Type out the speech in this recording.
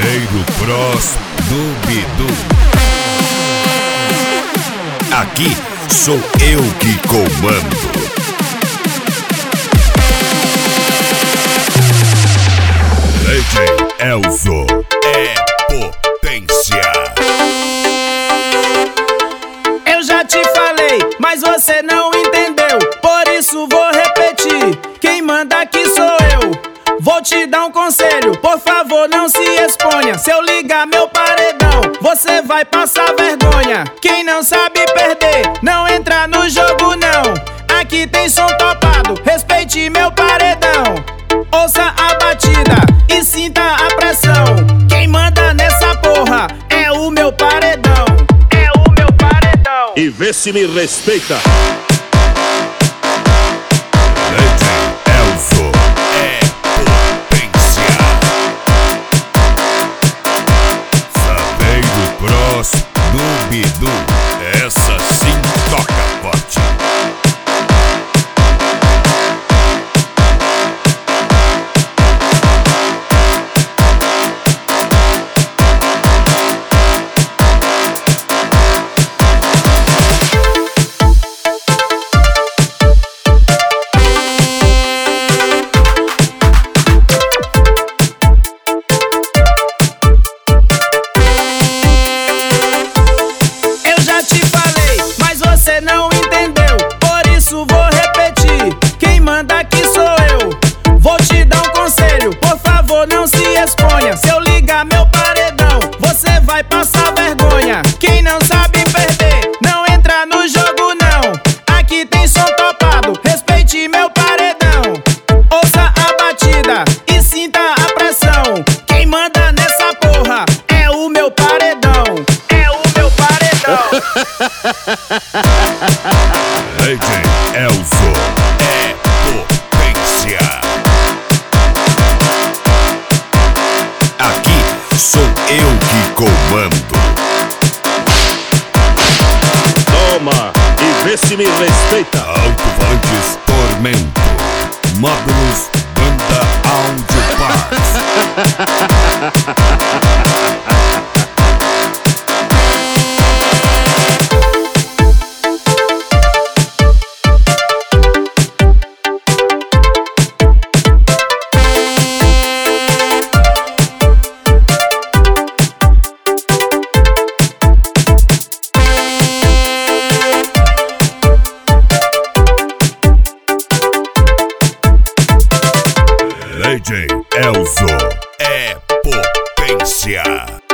Saveiro Bros do Bidu. Aqui sou eu que comando. DJ Elzo é potência. Eu já te falei, mas você não entendeu. Por isso vou repetir, quem manda aqui sou eu. Vou te dar um conselho, por favor não se exponha. Se eu ligar meu paredão, você vai passar vergonha. Quem não sabe perder, não entra no jogo não. Aqui tem som topado, respeite meu paredão. Ouça a batida e sinta a pressão. Quem manda nessa porra é o meu paredão. É o meu paredão. E vê se me respeita. DJ Elzo é potência. Saveiro Bros do Bidu. Essa sim toca forte. Você não entendeu, por isso vou repetir. Quem manda aqui sou eu. Vou te dar um conselho, por favor não se exponha. Se eu ligar meu paredão, você vai passar vergonha. Quem não sabe perder, não entra no jogo não. Aqui tem som topado, respeite meu paredão. Ouça a batida e sinta a pressão. Quem manda nessa porra é o meu paredão. É o meu paredão. DJ Elzo é potência. Aqui sou eu que comando. Toma e vê se me respeita. Alto-falantes Tormento. Módulos Banda Audio Parts. DJ Elzo é potência.